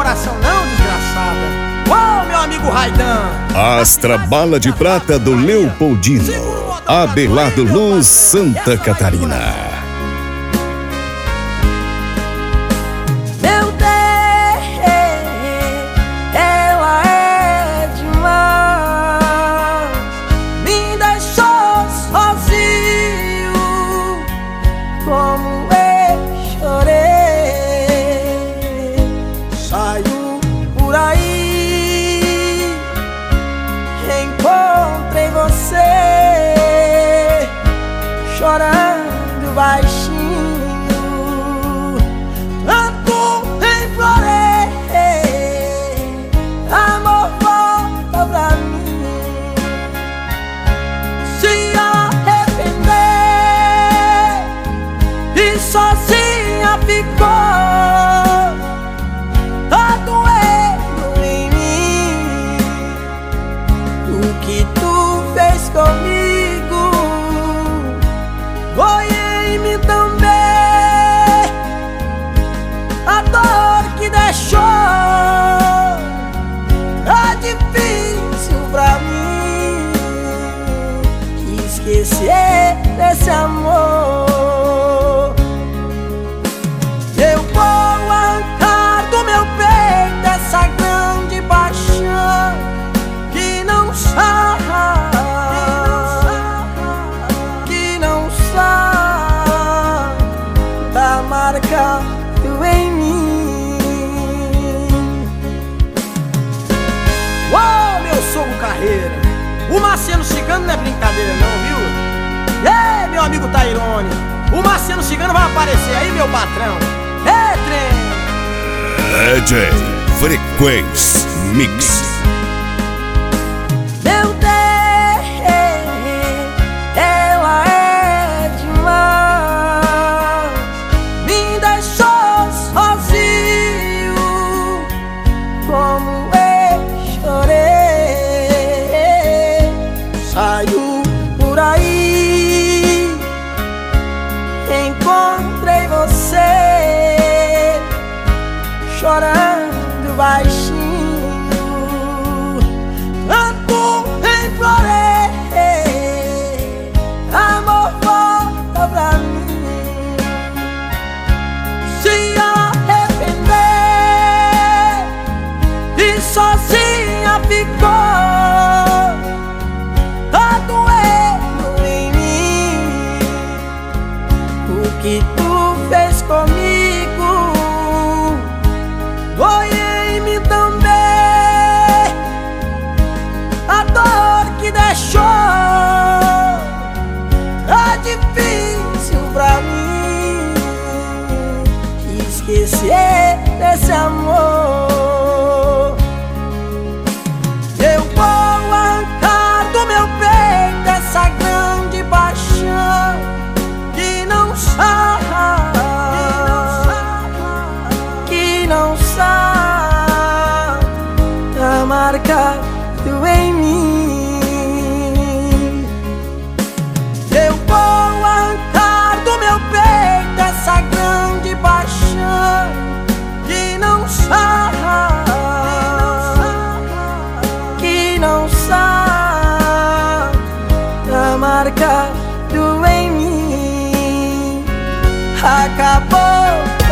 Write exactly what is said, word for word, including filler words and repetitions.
coração não, desgraçada. Ô, meu amigo Raidan. Astra Bala de Prata do Leopoldino, Abelardo Luz, Santa Catarina. Meu Deus, ela é demais, me deixou sozinho, como eu chorei. Saiu por aí, encontrei você, chorando baixinho. Sozinha ficou, tá doendo em mim. O que tu fez comigo foi em mim também. A dor que deixou tá difícil pra mim esquecer desse amor. Marcado em mim. Uou, meu sogro Carreira, o Marciano Cigano não é brincadeira não, viu? Ei, meu amigo Tairone, o Marciano Cigano vai aparecer aí, meu patrão. É, trem. D J Frequência Mix. Meu Deus, ela é demais, me deixou sozinho, como eu chorei. Saiu por aí, encontrei você, chorando baixinho. Tanto implorei, amor, volta pra mim. Se arrepender e sozinha ficou, tá doendo em mim. O que tu fez comigo foi em mim também. A dor que deixou tá difícil pra mim esquecer desse amor. Eu vou arrancar do meu peito essa grande paixão que não sai, que não sai, tá marcado em mim. Eu vou arrancar do meu peito essa grande paixão que não sai, que não sai, tá marcado em mim. Acabou.